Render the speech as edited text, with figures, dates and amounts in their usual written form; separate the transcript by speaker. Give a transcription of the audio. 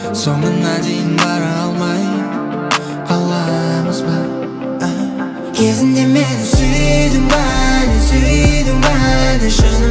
Speaker 1: соңына дейін бара алмай қаламыз ба? Кезінде мені сүйдің бе, шыным